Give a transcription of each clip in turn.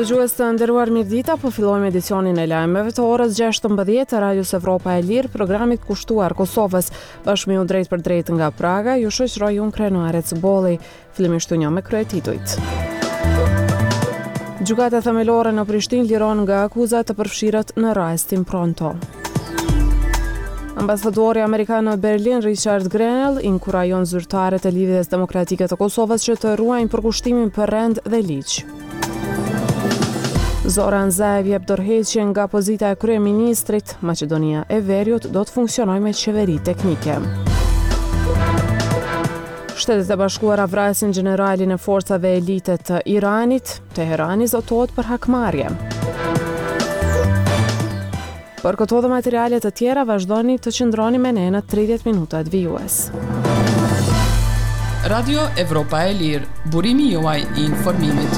Dëgjues të nderuar mirëdita, po fillojmë edicionin e lajmeve të orës 16 të Radios Evropa e Lirë, programit kushtuar Kosovës. Bashkë me ju drejt për drejt nga Praga, ju shoqëroj unë Krenuare Cbolli. Fillimisht një me kryetitujt. Gjykata themelore në Prishtinë liron nga akuzat të përfshirët në rastin Pronto. Ambasadori amerikan në Berlin, Richard Grenell, inkurajon zyrtarët e Lidhjes Demokratike të Kosovës që të ruajnë përkushtimin për rend dhe ligj. Zoran Zaev jep dorëheqje nga pozita e kryeministrit. Maqedonia e Veriut do të funksionojë me qeveri teknike. Shtetet e Bashkuara vrasin generalin e forcave elite të Iranit. Teherani zotohet për hakmarrje. Për këto dhe materiale të tjera vazhdoni të qëndroni me ne në 30 minutat vijues. Radio Evropa e Lirë, burimi juaj i informimit.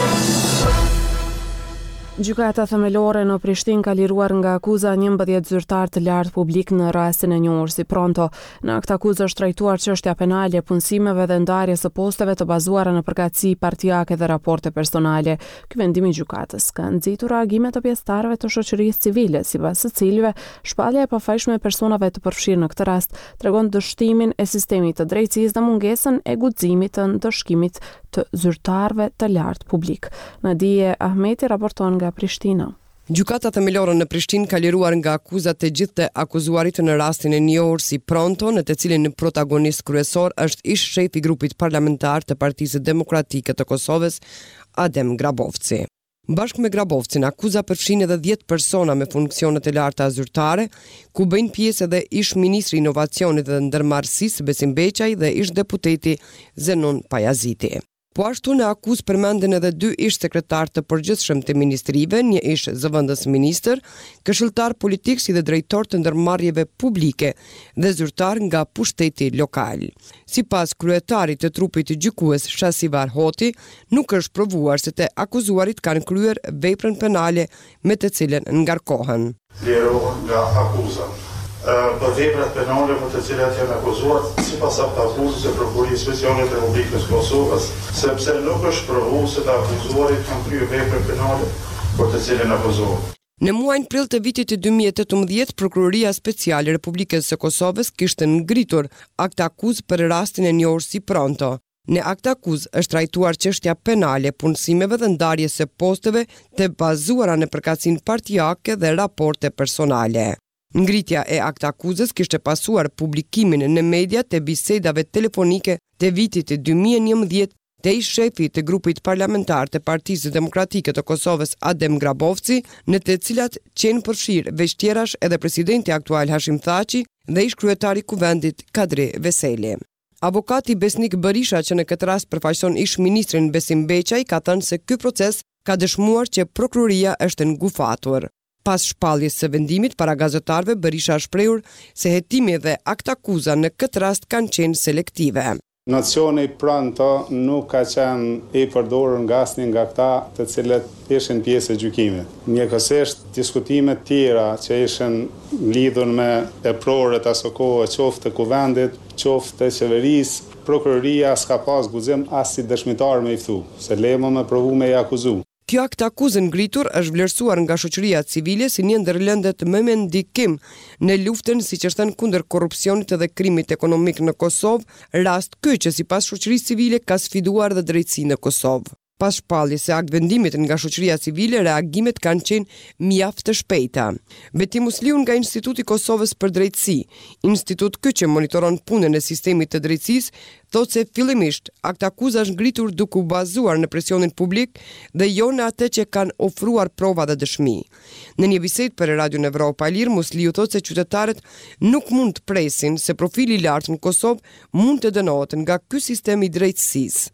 Gjykata themelore në Prishtinë ka liruar nga akuza 11 zyrtar të lartë publik në rastin e njohur si Pronto. Në këtë akuzë është trajtuar çështja penale e punësimeve dhe ndarjes së posteve të bazuara në përkatësi partijake dhe raporte personale. Ky vendim i gjykatës ka nxitur reagime të pjesëtarëve të shoqërisë civile, sipas së cilëve shpallja e pafajshme e personave të përfshirë në këtë rast tregon dështimin e sistemit të drejtësisë dhe mungesën e guximit të ndëshkimit të zyrtarëve të lartë publik. Nadije Ahmeti raporton nga Prishtina. Gjykata themelore në Prishtinë ka liruar nga akuzat të gjithë të akuzuarit në rastin e njohur si Pronto, në të cilin protagonist kryesor është ish shefi i grupit parlamentar të Partisë Demokratike të Kosovës, Adem Grabovci. Bashkë me Grabovcin, akuza përfshin edhe 10 persona me funksione të larta zyrtare, ku bëjnë pjesë edhe ish ministri i inovacionit dhe ndërmarrësisë Besim Beqaj dhe ish deputeti Zenon Pajaziti. Po ashtu në akuzë përmenden edhe 2 ish sekretar të përgjithshëm të ministrive, një ish zëvendës ministër, këshilltar politik si dhe drejtor të ndërmarrjeve publike dhe zyrtar nga pushteti lokal. Sipas kryetarit të trupit të gjykues Shasivar Hoti, nuk është provuar se të akuzuarit kanë kryer veprën penale me të cilën ngarkohen. Lirohen nga akuza. Për veprat penale për të cilat janë akuzuar sipas akuzës së Prokurisë Speciale të Republikës Kosovës, sepse nuk është provuar se të akuzuarit kanë kryer veprën penale për të cilën akuzohen. Në muajin prill të vitit të 2018, Prokuroria Speciale e Republikës së Kosovës kishte ngritur akt akuzë për rastin e njohur si Pronto. Në akt akuzë është trajtuar çështja penale punësimeve dhe ndarjes së posteve të bazuara në përkatësinë partijake dhe raporte personale. Ngritja e akt akuzës kishte pasuar publikimin në media të bisedave telefonike të vitit të 2011 të ish shefi të grupit parlamentar të Partisë Demokratike të Kosovës Adem Grabovci, në të cilat qenë përfshirë veç tjerash edhe presidenti aktual Hashim Thaçi dhe ish kryetari i kuvendit Kadri Veseli. Avokati Besnik Berisha, që në këtë rast përfaqëson ish ministrin Besim Beqaj, ka thënë se ky proces ka dëshmuar që prokuroria është ngufatur. Pas shpalljes së vendimit para gazetarëve, Berisha shprehur se hetimi dhe akt akuza në këtë rast kanë qenë selektive. Nocioni Pronto nuk ka qenë i përdorur nga asnjë nga këta të cilët ishin pjesë e gjykimit. Njëkohësisht diskutimet tjera që ishin lidhur me eprorët aso kohë qoftë të kuvendit, qoftë të qeverisë, prokuroria s'ka pas guxim as si dëshmitar me i fthu, se lemo me provu me i akuzu. Kjo akt akuzë ngritur është vlerësuar nga shoqëria civile si një ndër lëndet më me ndikim në luftën, siç është thënë, kundër korrupsionit dhe krimit ekonomik në Kosovë, rast ky që sipas shoqërisë civile ka sfiduar dhe drejtësinë në Kosovë. Pas shpalljes së akt vendimit nga shoqëria civile, reagimet kanë qenë mjaft të shpejta. Betim Musliu nga Instituti i Kosovës për Drejtësi, institut ky që monitoron punën e sistemit të drejtësisë, thotë se fillimisht akt akuza është ngritur duke u bazuar në presionin publik dhe jo në atë që kanë ofruar prova dhe dëshmi. Në një bisedë për Radion Evropa e Lirë, Musliu thotë se qytetarët nuk mund të presin se profili i lartë në Kosovë mund të dënohet nga ky sistem i drejtësisë.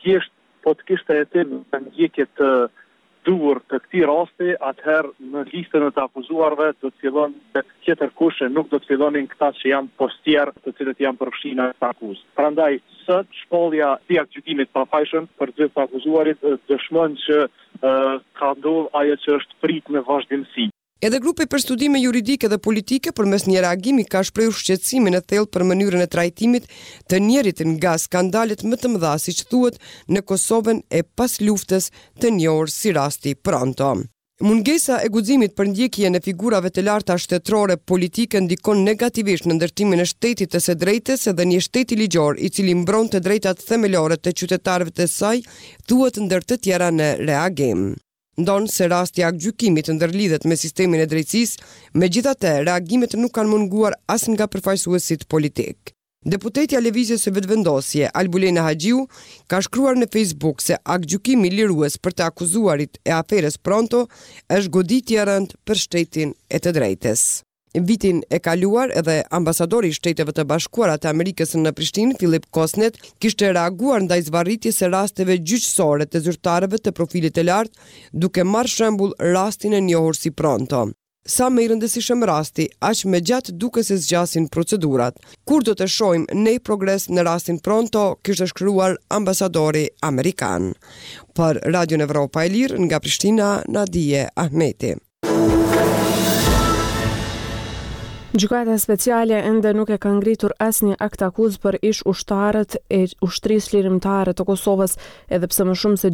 Po të kishte hetim në ndjekje të duhur të këtij rasti, atëherë në listën e të akuzuarve do të fillon tjetër kushe, nuk do të fillonin këta që janë postier, të cilët janë përfshirë në këtë akuzë. Prandaj sot shpallja e gjykimit pafajshëm për të gjithë akuzuarit dëshmon që ka ndodhur ajo që është prit në vazhdimsi. Edhe grupi për studime juridike dhe politike përmes një reagimi ka shprehur shqetësimin e thellë për mënyrën e trajtimit të njerit nga skandalet më të mëdha, siç thuhet, në Kosovën e pas luftës, të njohur si rasti Pronto. Mungesa e guximit për ndjekjen e figurave të larta shtetërore politike ndikon negativisht në ndërtimin e shtetit të së drejtës dhe një shteti ligjor i cili mbron të drejtat themelore të qytetarëve të saj, thuhet ndër të tjera në reagim. Ndonë se rasti aktgjykimit ndërlidhet me sistemin e drejtësisë, megjithatë reagimet nuk kanë munguar as nga përfaqësuesit politik. Deputetja Lëvizjes së Vetëvendosje, Albulena Haxhiu, ka shkruar në Facebook se aktgjykimi lirues për të akuzuarit e aferës Pronto është goditje e rëndë për shtetin e të drejtës. Vitin e kaluar edhe ambasadori i Shteteve të Bashkuara të Amerikës në Prishtinë, Philip Kosnet, kishte reaguar ndaj zvarritjes së rasteve gjyqësore të zyrtarëve të profilit të lartë, duke marrë shembull rastin e njohur si Pronto. Sa më i rëndësishëm rasti, aq më gjatë duke se zgjasin procedurat. Kur do të shohim ne progres në rastin Pronto, kishte shkruar ambasadori amerikan. Për Radion Evropa e Lirë, nga Prishtina, Nadije Ahmeti. Gjykata speciale ende nuk e ka ngritur asnjë akt akuzë për ish ushtarët e ushtrisë lirimtare të Kosovës, edhe pse më shumë se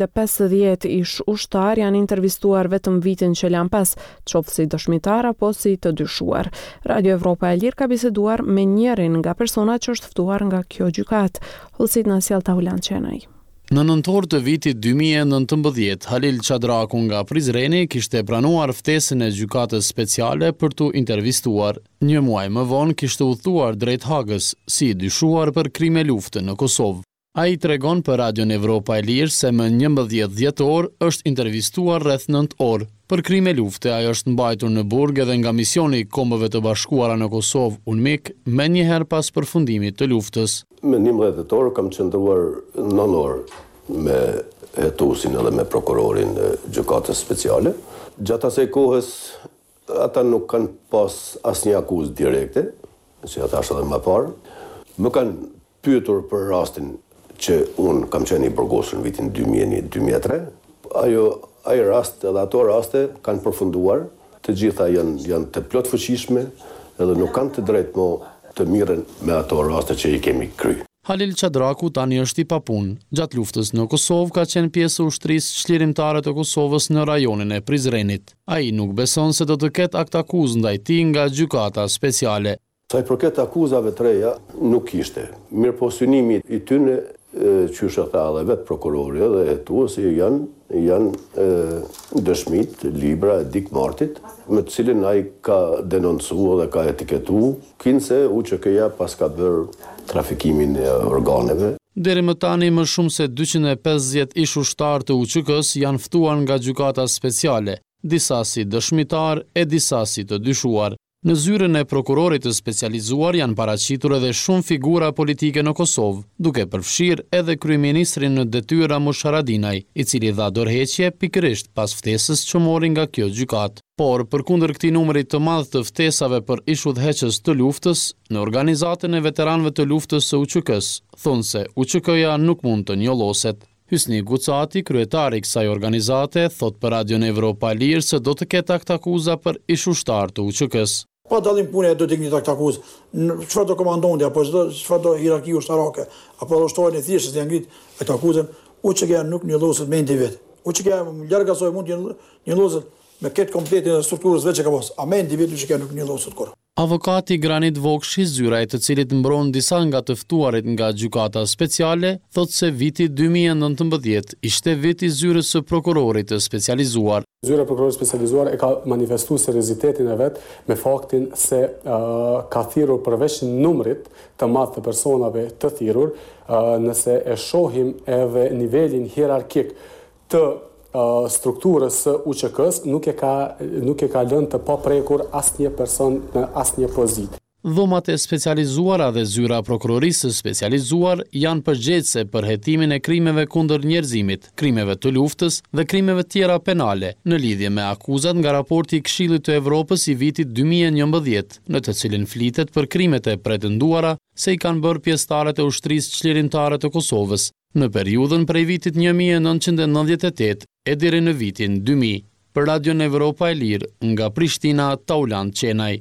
250 ish ushtar janë intervistuar vetëm vitin që lan pas, qoftë si dëshmitar apo si të dyshuar. Radio Evropa e Lirë ka biseduar me njërin nga personat që është ftuar nga kjo gjykatë. Hulsit na sjell Taulan Qenaj. Në nëntor të vitit 2019, Halil Qadraku nga Prizreni kishte pranuar ftesën e gjykatës speciale për t'u intervistuar. Një muaj më vonë kishte udhëtuar drejt Hagës, si i dyshuar për krime lufte në Kosovë. Ai tregon për Radion Evropa e Lirë se më 11 dhjetor është intervistuar rreth 9 orë. Për krime lufte ai është mbajtur në burg edhe nga misioni i Kombëve të Bashkuara në Kosovë, UNMIK, më njëherë pas përfundimit të luftës. Me 11 dhjetor kam qëndruar 9 orë me hetuesin edhe me prokurorin e gjykatës speciale. Gjatë asaj kohës ata nuk kanë pas asnjë akuzë direkte, si ata është edhe më parë. Më kanë pyetur për rastin që unë kam qenë i burgosur në vitin 2001-2003. Ai rast edhe ato raste kanë përfunduar, të gjitha janë të plot fuqishme edhe nuk kanë të drejtë më të mirën me ato raste që i kemi kry. Halil Qadraku tani është i papunë. Gjatë luftës në Kosovë ka qenë pjesë e ushtrisë çlirimtare të Kosovës në rajonin e Prizrenit. Ai nuk beson se do të ketë akt akuzë ndaj tij nga gjykata speciale. Sa i përket akuzave të reja, nuk ishte. Mirëpo synimi i tyre, qysh e tha edhe vetë prokurori dhe hetuesi janë dëshmit, libra e Dik Martit, me të cilin ai ka denoncuar dhe ka etiketuar, kinse UÇK-ja pas ka bërë trafikimin e organeve. Deri më tani më shumë se 250 ish ushtar të UÇK-s janë ftuar nga gjykata speciale, disa si dëshmitar e disa si të dyshuar. Në zyrën e prokurorit të specializuar janë paraqitur edhe shumë figura politike në Kosovë, duke përfshirë edhe kryeministrin në detyrë Ramush Haradinaj, i cili dha dorëheqje pikërisht pas ftesës që mori nga kjo gjykatë. Por, përkundër këtij numrit të madh të ftesave për ish udhëheqës të luftës, në organizatën e veteranëve të luftës së UÇK-s, thonë se UÇK-ja nuk mund të njolloset. Hysni Gucati, kryetari i kësaj organizate, thot për Radion Evropa e Lirë se do të ketë akt akuza për ish ushtar të UÇK-s. Pa dallim pune do të keni akt akuzë. Çfarë do komandonte apo çfarë do hierarki ushtarake apo do shtohen e thjeshtë të ngrit akt akuzën, UÇK-ja nuk njolloset me indi vet. UÇK-ja larg asoj mund të njolloset me këtë kompletin e strukturës veç e ka pas. A me indi vet UÇK-ja nuk njolloset kur. Avokati Granit Vokshi, zyra e të cilit mbron disa nga të ftuarit nga gjykata speciale, thot se viti 2019 ishte viti zyrës së prokurorit të specializuar. Zyra e prokurorit specializuar e ka manifestuar seriozitetin e vet me faktin se ka thirrur përveç numrit të madh të personave të thirrur, nëse e shohim edhe nivelin hierarkik të strukturës së UÇK-s, nuk e ka lënë të paprekur asnjë person në asnjë pozitë. Dhomat e specializuara dhe zyra prokurorisë specializuar janë përgjegjëse për hetimin e krimeve kundër njerëzimit, krimeve të luftës dhe krimeve tjera penale, në lidhje me akuzat nga raporti i Këshillit të Evropës i vitit 2011, në të cilin flitet për krimet e pretenduara se i kanë bërë pjesëtarët e ushtrisë çlirimtare të Kosovës në periudhën prej vitit 1998 e deri në vitin 2000. Për Radion Evropa e Lirë, nga Prishtina, Taulant Qenaj.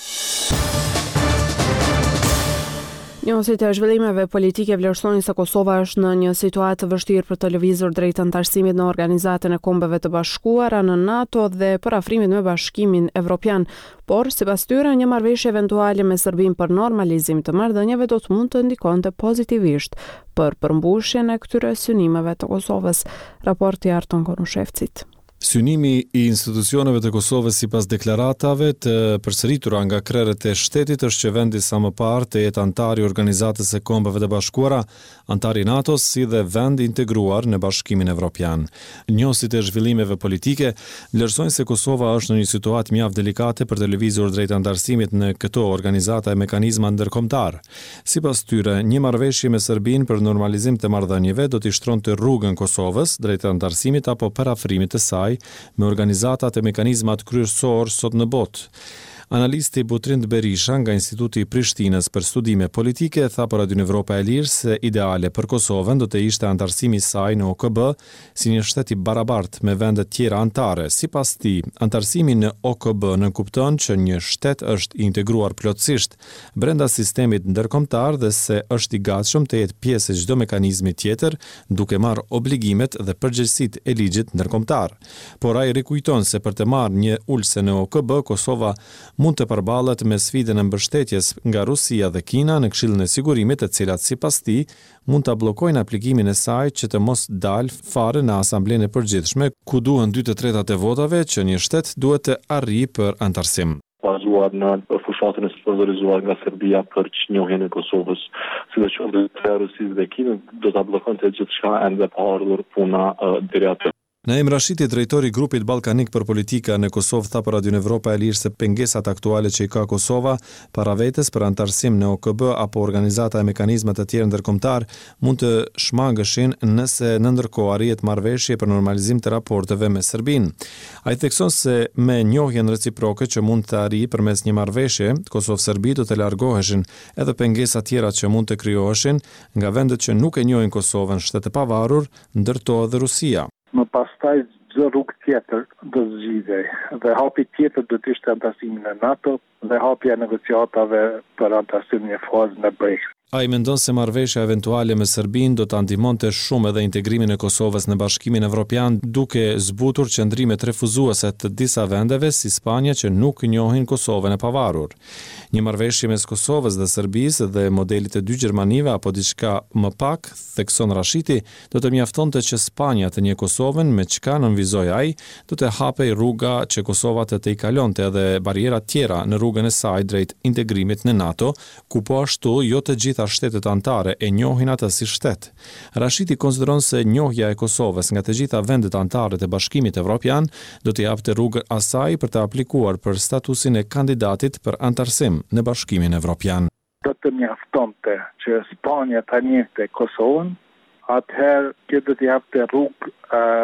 Njësit e zhvillimeve politike vlerësojnë se Kosova është në një situatë të vështirë për të lëvizur drejt antarësimit në Organizatën e Kombeve të Bashkuara, në NATO dhe për afrimin me Bashkimin Evropian, por sipas tyre një marrëveshje eventuale me Serbinë për normalizim të marrëdhënieve do të mund të ndikonte pozitivisht për përmbushjen e këtyre synimeve të Kosovës. Raporti Arton Konushevcit. Synimi i institucioneve të Kosovës sipas deklaratave të përsëritura nga krerët e shtetit është që vendi sa më parë të jetë antari i Organizatës së Kombeve të Bashkuara, antari i NATO-s si dhe vend integruar në Bashkimin Evropian. Njësit e zhvillimeve politike vlerësojnë se Kosova është në një situatë mjaft delikate për të lëvizur drejt antarësimit në këto organizata e mekanizma ndërkombëtar. Sipas tyre, një marrëveshje me Serbinë për normalizim të marrëdhënieve do t'i shtronte rrugën Kosovës drejt antarësimit apo parafrimit të saj me organizatat e mekanizmat kryesor sot në botë. Analisti Butrind Berisha nga Instituti i Prishtinës për studime politike tha për Radion Evropa e Lirë se ideale për Kosovën do të ishte antarësimi i saj në OKB si një shtet i barabartë me vende tjera antare. Sipas tij, antarësimi në OKB nënkupton që një shtet është i integruar plotësisht brenda sistemit ndërkombëtar dhe se është i gatshëm të jetë pjesë e çdo mekanizmi tjetër, duke marrë obligimet dhe përgjegjësitë e ligjit ndërkombëtar. Por ai rikujton se për të marrë një ulse në OKB, Kosova mund të përballet me sfidën e mbështetjes nga Rusia dhe Kina në Këshillin e Sigurimit, të cilat sipas tij mund ta bllokojnë aplikimin e saj që të mos dalë fare në Asamblenë e Përgjithshme, ku duhen 2/3 e votave që një shtet duhet të arrijë për antarësim. Bazuar në fushatën e sponsorizuar nga Serbia për çnjohjen e Kosovës, sidoqoftë të Rusisë dhe Kinës, do ta bllokonte gjithçka ende pa ardhur puna deri atë. Naim Rashiti, drejtori i grupit ballkanik për politika në Kosovë, tha për Radion Evropa e Lirë se pengesat aktuale që i ka Kosova para vetes për antarësim në OKB apo organizata e mekanizmat të tjerë ndërkombëtar mund të shmangëshin nëse në ndërkohë arrihet marrëveshje për normalizim të raporteve me Serbinë. Ai thekson se me njohjen reciproke që mund të arrijë përmes një marrëveshje, Kosovë-Serbi do të largoheshin edhe pengesa tjera që mund të krijoheshin nga vendet që nuk e njohin Kosovën, shtet e pavarur, ndërto edhe Rusia. Më pastaj çdo rrugë tjetër do zgjidhej dhe hapi tjetër do të ishte antarësimi në NATO dhe hapja e negociatave për antarësim në fazën e Brexit. Ai mendon se marrëveshja eventuale me Serbinë do ta ndihmonte shumë edhe integrimin e Kosovës në Bashkimin Evropian, duke zbutur qëndrimet refuzuese të disa vendeve si Spanja që nuk njohin Kosovën e pavarur. Një marrëveshje mes Kosovës dhe Serbisë dhe modelit të dy Gjermanive apo diçka më pak, thekson Rashiti, do të mjaftonte që Spanja të njeh Kosovën me çka nënvizoi ai, do të hapej rruga që Kosova të i kalonte edhe barriera tjera në rrugën e saj drejt integrimit në NATO, ku po ashtu jo të gjitha shtetet antare e njohin atë si shtet. Rashiti konsideron se njohja e Kosovës nga të gjitha vendet antare të Bashkimit Evropian do t'i japte rrugën asaj për të aplikuar për statusin e kandidatit për antarësim në Bashkimin Evropian. Do të mjaftonte që Spanja ta njehte Kosovën, atëherë kjo do t'i japte rrugë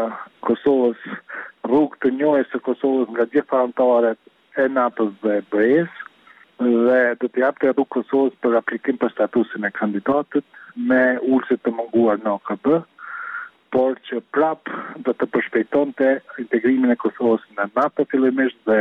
Kosovës, rrugë të njohjes së Kosovës nga gjitha antarët e NATO-s dhe BE-s, dhe do të japte rrugë Kosovës për aplikim për statusin e kandidatit me ulse të munguar në OKB, por që prap do të përshpejtonte integrimin e Kosovës në NATO fillimisht dhe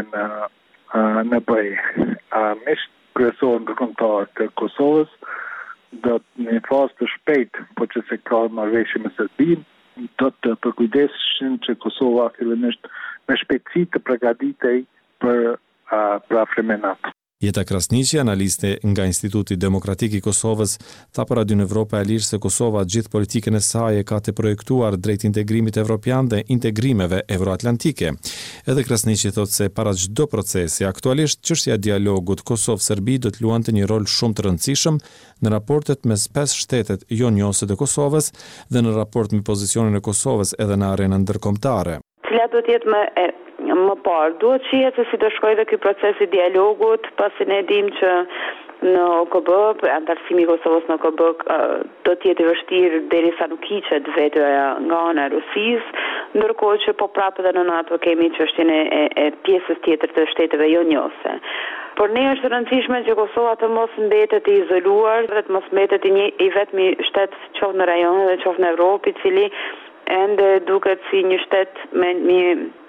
në BE. Misht kryesor ndërkombëtar të Kosovës do të në fazë të shpejt, po që se ka marrëveshje me Serbinë, do të përkujdesishin që Kosova fillimisht me shpejtësi të përgatitej për afrim me NATO. Jeta Krasniqi, analiste nga Instituti Demokratik i Kosovës, tha për Radion Evropa e Lirë se Kosova gjithë politikën e saj e ka të projektuar drejt integrimit evropian dhe integrimeve euroatlantike. Edhe Krasniqi thot se para çdo procesi, aktualisht çështja e dialogut Kosovë-Serbi do të luante një rol shumë të rëndësishëm në raportet mes 5 shtetet jo njohëse të Kosovës dhe në raport me pozicionin e Kosovës edhe në arenën ndërkombëtare. Cila do të jetë më parë, duhet shihet se si do shkojë dhe ky proces i dialogut, pasi ne dim që në OKB, antarësimi i Kosovës në OKB do të jetë i vështirë derisa nuk hiqet vetëja nga ana e Rusisë, ndërkohë që po prapë edhe në NATO kemi çështjen e pjesës tjetër të shteteve jo njohëse. Por ne është rëndësishme që Kosova të mos mbetet i izoluar dhe të mos mbetet i vetmi shtet qoftë në rajon dhe qoftë në Evropë, i cili ende duket si një shtet me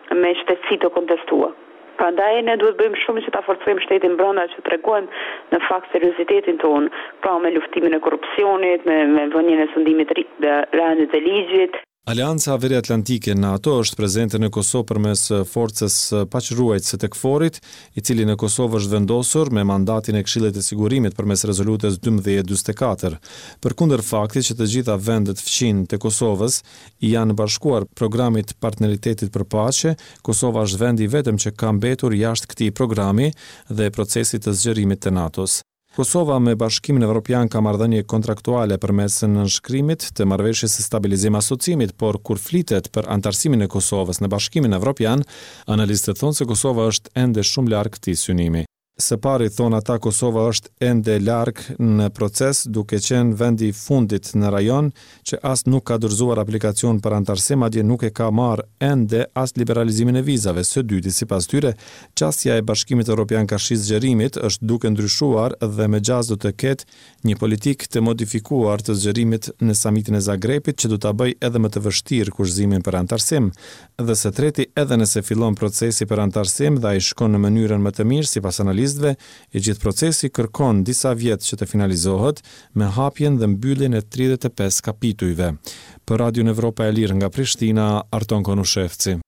me shtetësi të kontestuar. Prandaj ne duhet bëjmë shumë që ta forcojmë shtetin brenda që tregojmë në fakt seriozitetin tonë, pra me luftimin e korrupsionit, me vënien e sundimit të rëndës të ligjit. Aleanca Veriatlantike NATO është prezente në Kosovë përmes forcës paqëruajtëse të KFOR-it, i cili në Kosovë është vendosur me mandatin e Këshillit të Sigurimit përmes rezolutës 1244. Përkundër faktit që të gjitha vendet fqin të Kosovës i janë bashkuar programit Partneritetit për Paqe, Kosova është vendi vetëm që ka mbetur jashtë këtij programi dhe procesit të zgjerimit të NATO-s. Kosova me Bashkimin Evropian ka marrëdhënie kontraktuale përmes nënshkrimit të marrëveshjes së stabilizim asociimit, por kur flitet për antarësimin e Kosovës në Bashkimin Evropian, analistët thonë se Kosova është ende shumë larg këtij synimi. Së pari thonë ata Kosova është ende larg në proces duke qenë vendi i fundit në rajon që as nuk ka dorëzuar aplikacion për antarësim, madje nuk e ka marrë ende as liberalizimin e vizave. Së dyti, sipas tyre, çastja e Bashkimit Evropian ka shis zgjerimit është duke ndryshuar dhe me gjaz do të ketë një politikë të modifikuar të zgjerimit në samitin e Zagrebit që do ta bëjë edhe më të vështirë kurrëzimin për antarësim. Dhe së treti, edhe nëse fillon procesi për antarësim dhe ai shkon në mënyrën më të mirë sipas analistëve, i gjithë procesi kërkon disa vjet që të finalizohet me hapjen dhe mbylljen e 35 kapitujve. Për Radion Evropa e Lirë nga Prishtina, Arton Konushevci.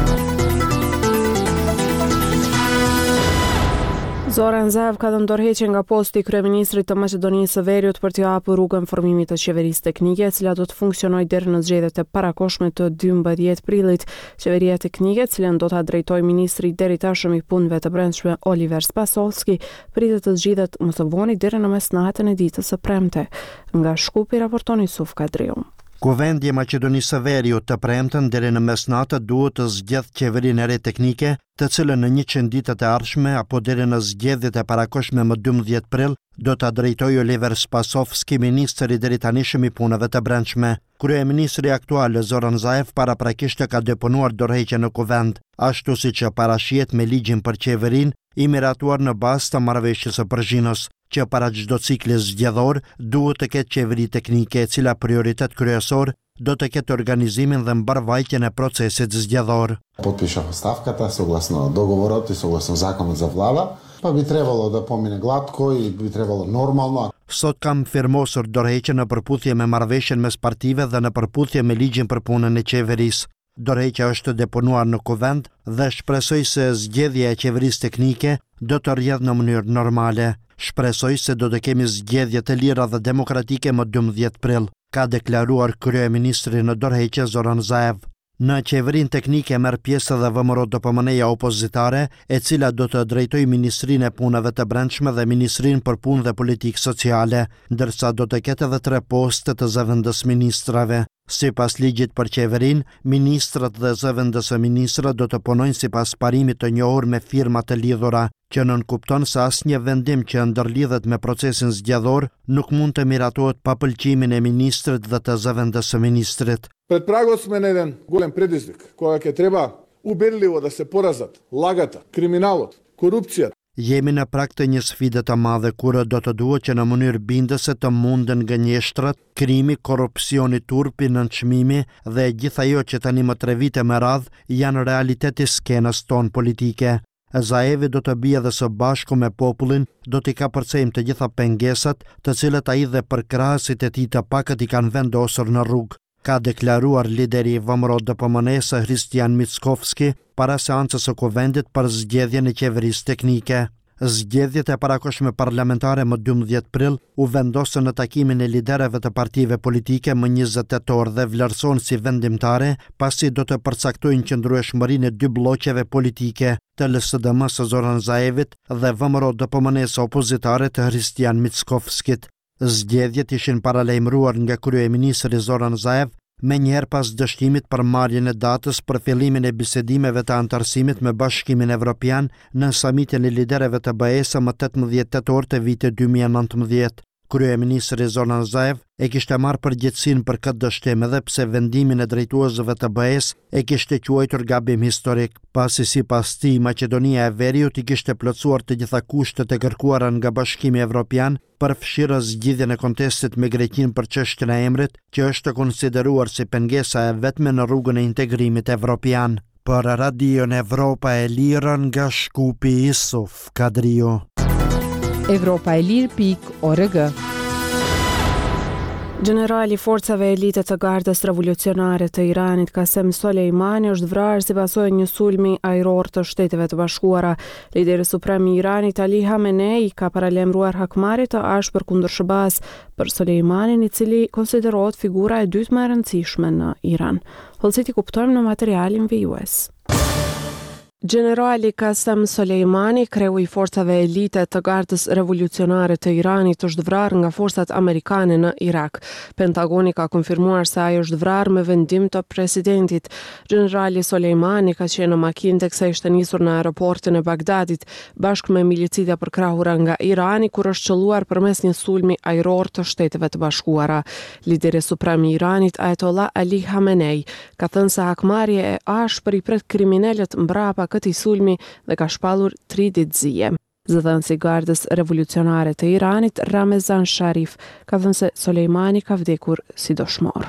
Zoran Zaev ka dhënë dorëheqje nga posti i kryeministrit të Maqedonisë së Veriut për t'i hapur rrugën formimit të qeverisë teknike, e cila do të funksionojë deri në zgjedhjet e parakohshme të 12 prillit. Qeveria teknike, e cilën do ta drejtojë ministri i deritashëm i punëve të brendshme Oliver Spasovski, pritet të zgjidhet më së voni deri në mesnatën e ditës së premte. Nga Shkupi raporton Yusuf Kadriu. Kuvendja e Maqedonisë së Veriut të premten deri në mesnatë duhet të zgjedhë qeverinë e re teknike, të cilën në 100 ditët e ardhshme apo deri në zgjedhjet e parakohshme më 12 prill do ta drejtojë Oliver Spasovski, ministri i drejtanishëm i punëve të brendshme. Kryeministri aktual Zoran Zaev paraprakisht ka deponuar dorëheqje në kuvend, ashtu siç parashihet me ligjin për qeverinë i miratuar në bazë të marrëveshjes së Prishtinës, që para çdo cikli zgjedhor duhet të ketë qeveri teknike, e cila prioritet kryesor do të ketë organizimin dhe mbarvajtjen e procesit zgjedhor. Potpišao stavkата согласно договорот и согласно законот за влада, pa bi trebalo da pomine glatko i bi trebalo normalno. Sot kam firmosur dorëheqjen në përputhje me marrëveshjen mes partive dhe në përputhje me ligjin për punën e qeverisë. Dorëheqja është deponuar në kuvend dhe shpresoj se zgjedhja e qeverisë teknike do të rrjedhë në mënyrë normale. Shpresoj se do të kemi zgjedhje të lira dhe demokratike më 12 prill, ka deklaruar kryeministri në dorëheqje Zoran Zaev. Në qeverinë teknike merr pjesë edhe VMRO DPMN-ja opozitare, e cila do të drejtojë Ministrinë e Punëve të Brendshme dhe Ministrinë për Punë dhe Politikë Sociale, ndërsa do të ketë edhe 3 poste të zëvendësministrave. Sipas ligjit për qeverinë, ministrat dhe zëvendësministrat do të punojnë sipas parimit të njohur me firma të lidhura, që nënkupton se asnjë vendim që ndërlidhet me procesin zgjedhor nuk mund të miratohet pa pëlqimin e ministrit dhe të zëvendësministrit. Pred pragom smo na jedan golem predizvik, koga treba ubedljivo da se porazat lagata, kriminalot, korupcija. Jemi në prag të një sfide të madhe kur do të duhet që në mënyrë bindëse të munden gënjeshtrat, krimi, korrupsioni, turpi, nënçmimi dhe gjithë ajo që tani më 3 vite me radh janë realiteti skenës tonë politike. Zaevi do të bie dhe së bashku me popullin, do t'i ka përcejmë të gjitha pengesat, të cilët ai dhe përkrahësit e tij të pakët i kanë vendosur në rrugë, ka deklaruar lideri i VMRO DPMN-s Hristijan Mickovski para seancës së kuvendit për zgjedhjen e qeverisë teknike. Zgjedhjet e parakohshme parlamentare më 12 prill u vendosën në takimin e liderëve të partive politike më 20 tetor dhe vlerësohen si vendimtare, pasi do të përcaktojnë qëndrueshmërinë e 2 bllokeve politike, të LSDM-s së Zoran Zaevit dhe VMRO DPMN-s opozitare të Hristijan Mickovskit. Zgjedhjet ishin paralajmëruar nga kryeministri Zoran Zaev me njëherë pas dështimit për marrjen e datës për fillimin e bisedimeve të antarësimit me Bashkimin Evropian në samitin e liderëve të BE-s më 18 tetor të vitit 2019. Kryeministri Zoran Zaev e kishte marrë përgjegjësinë për këtë dështim edhe pse vendimin e drejtuesve të BE-s e kishte quajtur gabim historik, pasi sipas tij Maqedonia e Veriut i kishte plotësuar të gjitha kushtet e kërkuara nga Bashkimi Evropian për fshirë zgjidhjen e kontestit me Greqinë për çështjen e emrit, që është konsideruar si pengesa e vetme në rrugën e integrimit evropian. për Radion Evropa e Lirë nga Shkupi Isuf Kadrio. Evropaelir.org. Generali i forcave elite të Gardës Revolucionare të Iranit Qasem Soleimani është vrarë si pasojë një sulmi ajror të Shteteve të Bashkuara. Lideri suprem i Iranit Ali Khamenei ka paralajmëruar hakmarrje të ashpër kundër SHBA-s për Soleimanin, i cili konsiderohet figura e dytë më e rëndësishme në Iran. Hollësiti kuptojmë në materialin vijues. Generali Qasem Soleimani, kreu i forcave elite të Gardës Revolucionare të Iranit, është vrarë nga forcat amerikane në Irak. Pentagoni ka konfirmuar se ai është vrarë me vendim të presidentit. Generali Soleimani ka qenë në makinë teksa ishte nisur në aeroportin e Bagdadit bashkë me milicit e përkrahura nga Irani, kur është qelluar përmes një sulmi ajror të Shteteve të Bashkuara. Lideri suprem i Iranit Ayatollah Ali Khamenei ka thënë se hakmarrje e ashpër i pret kriminalët mbrapa këtij sulmi dhe ka shpallur 3 ditë zije. Zëdhënësi i Gardës Revolucionare të Iranit, Ramezan Sharif, ka thënë se Soleimani ka vdekur si dëshmor.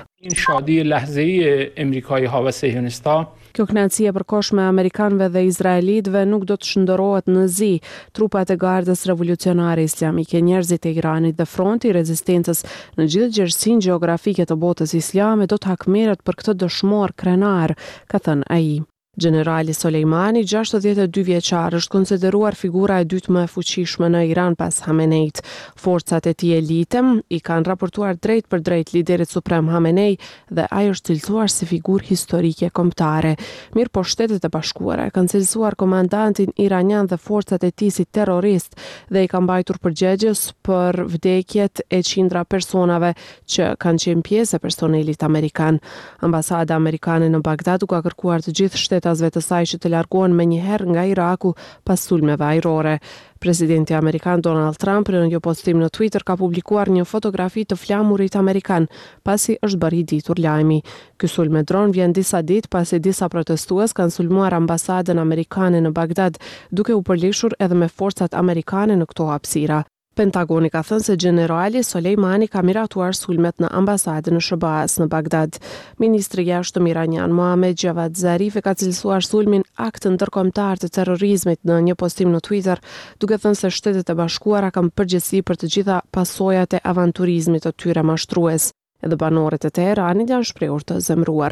Kjo kënaqësi e përkohshme e amerikanëve dhe izraelitëve nuk do të shndërrohet në zi. Trupat e Gardës Revolucionare Islamike, njerëzit e Iranit dhe fronti i rezistencës në gjithë gjerësinë gjeografike të botës islame do të hakmerret për këtë dëshmor krenar, ka thënë ai. Generali Soleimani, 62 vjeçar, është konsideruar figura e dytë më e fuqishme në Iran pas Khameneit. Forcat e tij elite i kanë raportuar drejt për drejt liderit suprem Khamenei dhe ai është cilësuar si figurë historike kombëtare. Mirë po Shtetet e Bashkuara kanë cilësuar komandantin iranian dhe forcat e tij si terrorist dhe i kanë mbajtur përgjegjës për vdekjet e qindra personave që kanë qenë pjesë e personelit amerikan. Ambasada amerikane në Bagdad u ka kërkuar të gjithë shtetasve të saj që të largohen menjëherë nga Iraku pas sulmeve ajrore. Presidenti amerikan Donald Trump në një postim në Twitter ka publikuar një fotografi të flamurit amerikan pasi është bërë i ditur lajmi. Ky sulm me dron vjen disa ditë pasi disa protestues kanë sulmuar ambasadën amerikane në Bagdad, duke u përlishur edhe me forcat amerikane në këto hapësira. Pentagoni ka thënë se generali Soleimani ka miratuar sulmet në ambasadën e SHBA-s në Bagdad. Ministri i jashtëm iranian Mohammad Javad Zarif e ka cilësuar sulmin akt ndërkombëtar të terrorizmit në një postim në Twitter, duke thënë se Shtetet e Bashkuara kanë përgjegjësi për të gjitha pasojat e avanturizmit të tyre mashtrues. Edhe banorët e Teheranit janë shprehur të zemëruar.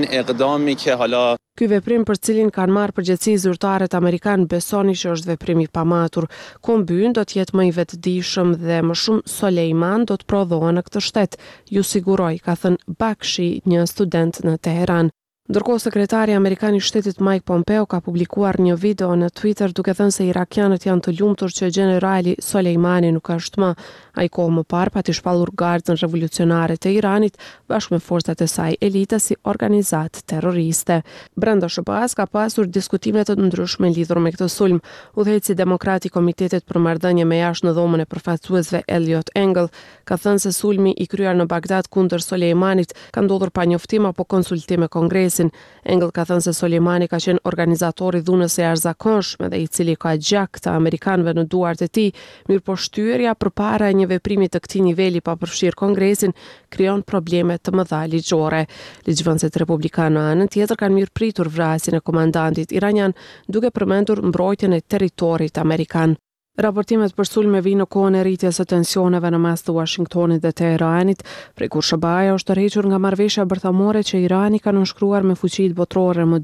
Ky veprim për cilin kanë marrë përgjegjësi zyrtarët amerikanë besoni që është veprim i pamatur. Kombyn do të jetë më i vetëdijshëm dhe më shumë Soleiman do të prodhohen në këtë shtet, ju siguroj, ka thënë Bakshi, një student në Teheran. Ndërkohë sekretari amerikan i shtetit Mike Pompeo ka publikuar një video në Twitter duke thënë se irakianët janë të lumtur që generali Soleimani nuk është më. Ai kohë më parë pati shpallur Gardën Revolucionare të Iranit bashkë me forcat e saj elite si organizatë terroriste. Brenda SHBA-s ka pasur diskutime të ndryshme lidhur me këtë sulm. Udhëheqësi demokrat i Komitetit për Marrëdhënie me Jashtë në dhomën e përfaqësuesve Elliot Engel ka thënë se sulmi i kryer në Bagdad kundër Soleimanit ka ndodhur pa njoftim apo konsultim me Kongresin. Engel ka thënë se Soleimani ka qenë organizatori dhunës së jashtëzakonshme dhe i cili ka gjak të amerikanëve në duart e tij, mirëpo shtyrja përpara një veprimi të këtij niveli pa përfshirë Kongresin krijon probleme të mëdha ligjore. Ligjvënësit republikanë në anën tjetër kanë mirëpritur vrasjen e komandantit iranian, duke përmendur mbrojtjen e territorit amerikan. Raportimet për sulme vinë në kohën e rritjes së tensioneve në mes të Washingtonit dhe Teheranit, prej kur SHBA-ja është tërhequr nga marrëveshja bërthamore që Irani ka nënshkruar me fuqitë botërore më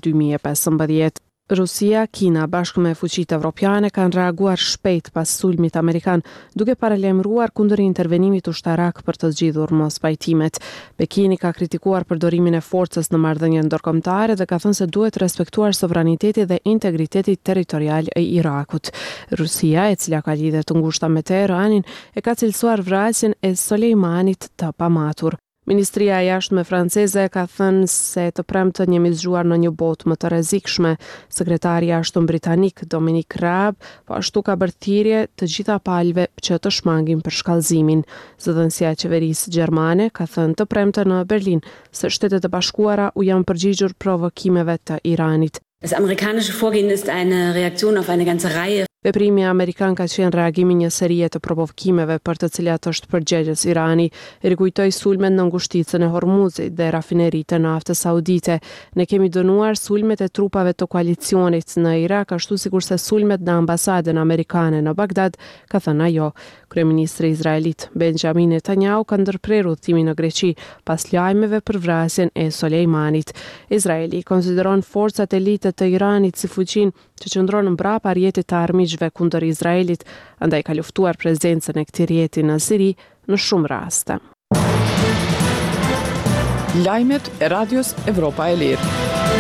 2015. Rusia, Kina bashkë me fuqitë evropiane kanë reaguar shpejt pas sulmit amerikan, duke paralajmëruar kundër intervenimit ushtarak për të zgjidhur mospajtimet. Pekini ka kritikuar përdorimin e forcës në marrëdhënie ndërkombëtare dhe ka thënë se duhet respektuar sovraniteti dhe integriteti territorial e Irakut. Rusia, e cila ka lidhje të ngushta me Teheranin, e ka cilësuar vrasjen e Soleimanit të pamatur. Ministria e Jashtme franceze ka thënë se të premten jemi zgjuar në një botë më të rrezikshme. Sekretari i Jashtëm britanik Dominic Raab po ashtu ka bërë thirrje të gjitha palëve që të shmangin për shkallëzimin. Zëdhënësia e qeverisë gjermane ka thënë të premten në Berlin se Shtetet e Bashkuara u janë përgjigjur provokimeve të Iranit. Das amerikanische Vorgehen ist eine Reaktion auf eine ganze Reihe Veprimi amerikan ka qenë reagimi një serie të provokimeve për të cilat është përgjegjës Irani, rikujtoi sulmet në ngushticën e Hormuzit dhe rafineritë e naftës saudite. Ne kemi dënuar sulmet e trupave të koalicionit në Irak, ashtu sikurse sulmet në ambasadën amerikane në Bagdad, ka thënë ajo. Kryeministri izraelit Benjamin Netanyahu ka ndërprerë udhëtimin në Greqi pas lajmeve për vrasjen e Soleimanit. Izraeli konsideron forcat elite të Iranit si fuqinë që qëndron mbrapa rjetit të armiqve kundër Izraelit, andaj ka luftuar prezencën e këtij rjeti në Siri në shumë raste. Lajmet e Radios Evropa e Lirë.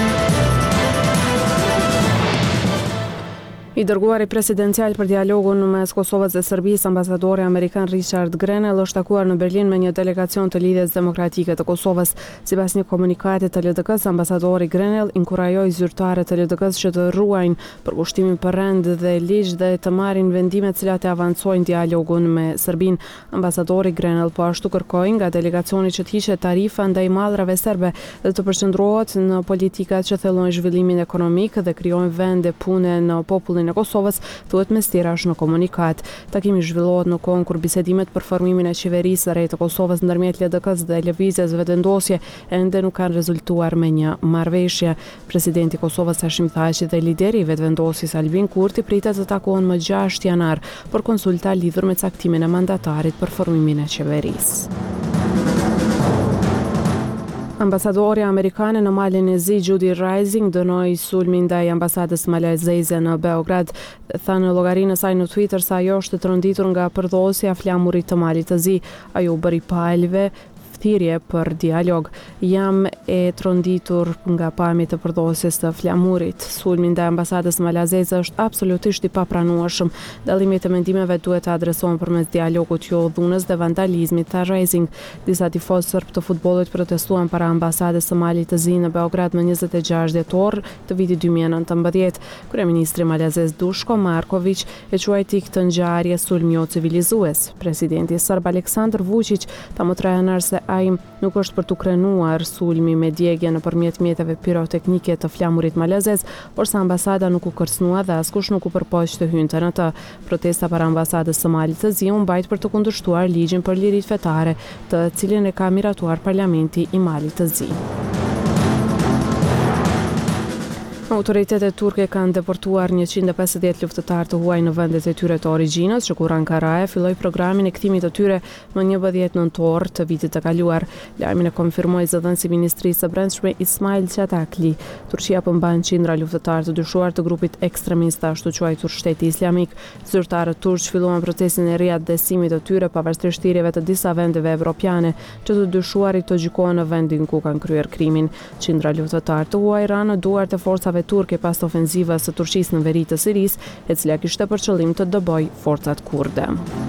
I dërguari presidencial për dialogun mes Kosovës dhe Serbisë, ambasadori amerikan Richard Grenell, është takuar në Berlin me një delegacion të Lidhjes Demokratike të Kosovës. Sipas një komunikati të LDK-s, ambasadori Grenell inkurajoi zyrtarët e LDK-s që të ruajnë përkushtimin për rend dhe ligj dhe të marrin vendime të cilat e avancojnë dialogun me Serbinë. Ambasadori Grenell po ashtu kërkoi nga delegacioni që të hiqet tarifa ndaj mallrave serbe dhe të përqendrohet në politikat që thellojnë zhvillimin ekonomik dhe krijojnë vende pune në popullin e Kosovës, thuhet mes tjerash në komunikat. Takimi zhvillohet në kohën kur bisedimet për formimin e qeverisë së re të Kosovës ndërmjet LDK-s dhe lëvizjes vetëndosje ende nuk kanë rezultuar me një marrëveshje. Presidenti i Kosovës Hashim Thaçi dhe lideri i vetëvendosjes Albin Kurti pritet të takohen më 6 janar për konsulta lidhur me caktimin e mandatarit për formimin e qeverisë. Ambasadorja amerikane në Malin e Zi, Judy Rising, dënoi sulmin ndaj ambasadës malazeze në Beograd. Tha në llogarinë e saj në Twitter se ajo është tronditur nga përdosja flamurit të Malit të Zi. Ajo bëri palëve thirrje për dialog. Jam e tronditur nga pamjet e përdosjes së flamurit. Sulmi ndaj ambasadës malazeze është absolutisht i papranueshëm. Dallimet e mendimeve duhet të adresohen përmes dialogut, jo dhunës dhe vandalizmit, tha Rising. Disa tifozë serb të futbollit protestuan para ambasadës së Malit të Zi në Beograd më 26 dhjetor të vitit 2019. Kryeministri malazez Duško Marković e quajti këtë ngjarje sulm jo civilizues. Presidenti serb Aleksandar Vučić tha më 3 janar se ai nuk është për të krenuar sulmi me djegje nëpërmjet mjeteve piroteknike të flamurit malazez, por sa ambasada nuk u kërcënua dhe askush nuk u përpoq të hynte në të. Protesta para ambasadës së Malit të Zi u mbajt për të kundërshtuar ligjin për liritë fetare, të cilin e ka miratuar Parlamenti i Malit të Zi. Autoritetet turke kanë deportuar 150 luftëtar të huaj në vendet e tyre të origjinës, që kur Ankara filloi programin e kthimit të tyre më 11 nëntor të vitit të kaluar. Lajmin e konfirmoi zëdhënësi i Ministrisë së Brendshme Ismail Çatakli. Turqia përmban qindra luftëtar të dyshuar të grupit ekstremist ashtu quajtur Shteti Islamik. Zyrtarët turq filluan procesin e riadesimit të tyre pavarësisht thirrjeve të disa vendeve evropiane që të dyshuarit të gjykohen në vendin ku kanë kryer krimin. Qindra luftëtar të huaj ranë në duart e forcave turke pas ofenzivës së Turqisë në veri të Sirisë, e cila kishte për qëllim të dëbojë forcat kurde.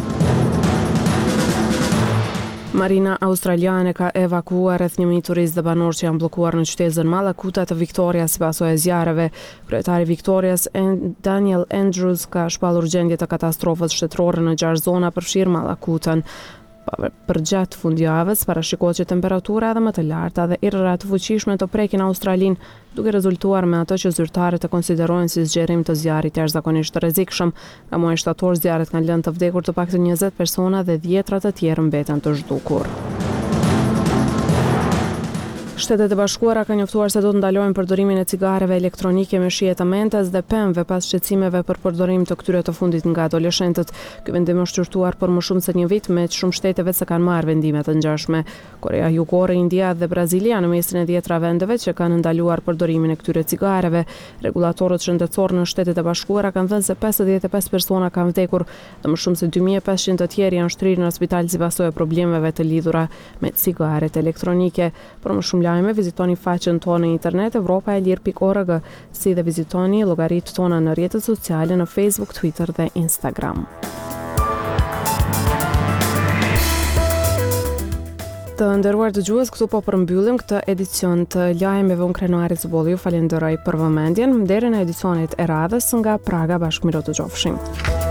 Marina australiane ka evakuuar rreth 1000 turistë dhe banor që janë bllokuar në qytetin Malakuta të Victorias sipas zjarreve. Kryetari i Victorias, Daniel Andrews, ka shpallur gjendje të katastrofës shtetërore në 6 zona përfshirë Malakutën. Për gjatë fundjavës parashikohet që temperatura edhe më të larta dhe erëra të fuqishme të prekin Australinë, duke rezultuar me ato që zyrtarët e konsiderojnë si zgjerim të zjarrit jashtëzakonisht të rrezikshëm. Nga muaji shtator zjarret kanë lënë të vdekur të paktën 20 persona dhe dhjetra të tjerë mbeten të zhdukur. Shtetet e Bashkuara kanë njoftuar se do të ndalojnë përdorimin e cigareve elektronike me shije të mentes dhe pemëve pas shqetësimeve për përdorim të këtyre të fundit nga adoleshentët. Ky vendim është shqyrtuar për më shumë se një vit me shumë shtete se kanë marrë vendime të ngjashme. Korea Jugore, India dhe Brazilia në mesin e 10 vendeve që kanë ndaluar përdorimin e këtyre cigareve. Regulatorët shëndetësor në Shtetet e Bashkuara kanë thënë se 55 persona kanë vdekur dhe më shumë se 2500 të tjerë janë shtrirë në spital si pasojë e problemeve të lidhura me cigaret elektronike. Për më shumë lajme, vizitoni faqen tonë në internet europaelir.org, si dhe vizitoni llogaritë tona në rrjetet sociale në Facebook, Twitter dhe Instagram. Të nderuar dëgjues, këtu po përmbyllim këtë edicion të lajmeve. Unë Krenuari Zubolli ju falenderoj për vëmendjen. Deri në edicionet e radhës nga Praga, bashkë miro të qofshim.